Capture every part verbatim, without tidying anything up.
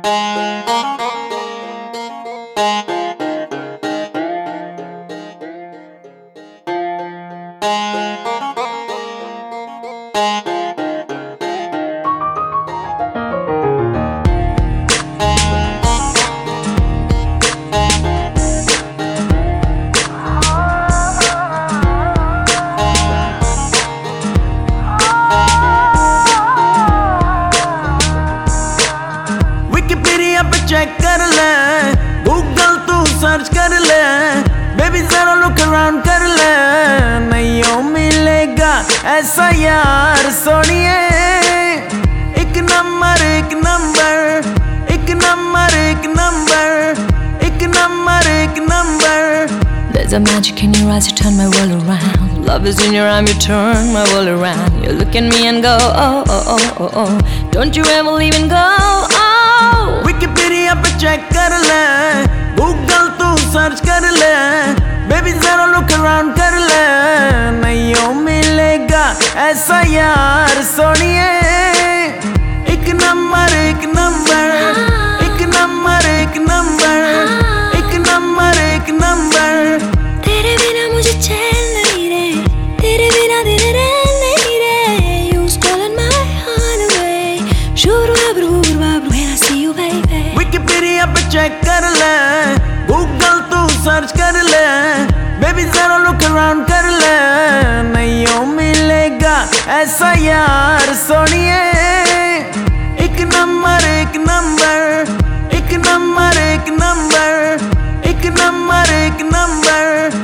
Check कर ले, Google तू सर्च कर ले, बेबी जरा लुक अराउंड कर ले, नहीं मिलेगा ऐसा यार सोनिए। एक नंबर एक नंबर एक नंबर एक नंबर एक नंबर एक number. There's a magic in your eyes, you turn my world around. Love is in your arm, you turn my world around. You look at me and go, oh, oh, oh, oh, oh. Don't you ever leave and go, oh. Wikipedia पे check कर ले, Google तू search कर ले, baby जरा look around कर ले, नहीं मिलेगा ऐसा यार सोनिए। एक नंबर एक नंबर एक नंबर एक नंबर एक नंबर एक नंबर। तेरे बिना मुझे चैन नहीं रे, तेरे बिना दिन रैन नहीं रे। You stolen my heart away. Shuru abru abru when I see you baby. Wikipedia पे चेक कर ले, गूगल तू सर्च कर ले, बेबी जरा लुक अराउंड कर ले, नहीं मिलेगा ऐसा यार सोनिए। एक नंबर एक नंबर एक नंबर एक नंबर एक नंबर एक नंबर।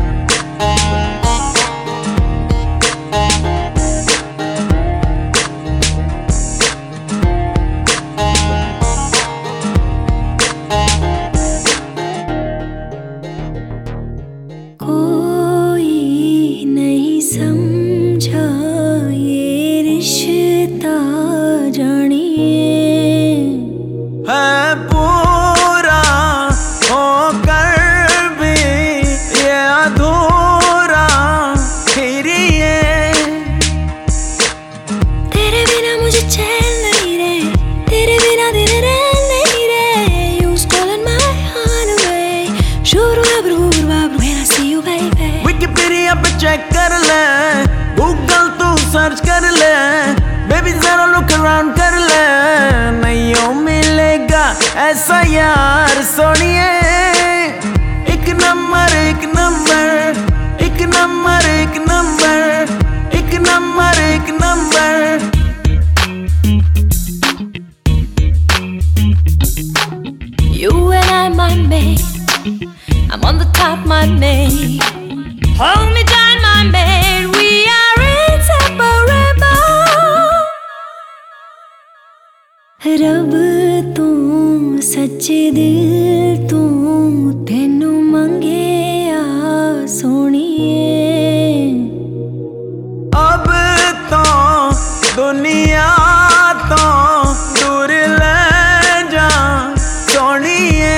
कोई नहीं समझा ये रिश्ता जानिए, है पूरा होकर भी ये अधूरा फिर ये। तेरे बिना मुझे चैन नहीं रे, तेरे बिना दिन रैन नहीं रे। You stolen my heart away. Shuru abru abru when I see you baby. Wikipedia पे चेक कर ले, गूगल तू सर्च कर ले, बेबी जरा लुक अराउंड कर ले, नहीं मिलेगा ऐसा यार सोनिए। एक नंबर एक नंबर एक नंबर एक नंबर एक नंबर एक number. You and I, my mate, I'm on the top, my mate. Hold me down, my mate, we are inseparable. रब तू सच्चे दिल तू तेनू मंगे आ सोनिए। अब तो दुनिया तो दूर ले जा सोनिए।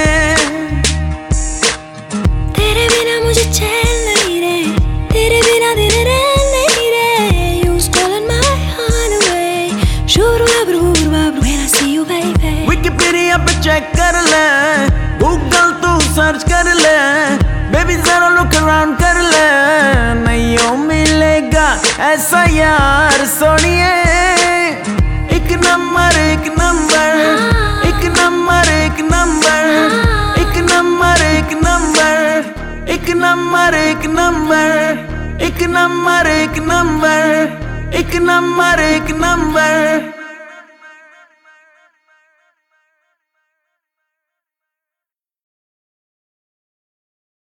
तेरे बिना मुझे चैन नहीं रे, तेरे बिना दिन रैन नहीं रे। You stolen my heart away. Shuru abru abru when I see you baby. Wikipedia पे चेक कर ले, गूगल तू सर्च कर ले, बेबी जरा लुक अराउंड कर ले, नहीं मिलेगा ऐसा यार सोनिए। एक नंबर एक नंबर एक नंबर एक नंबर एक नंबर एक नंबर एक नंबर एक नंबर एक नंबर एक नंबर एक नंबर एक नंबर।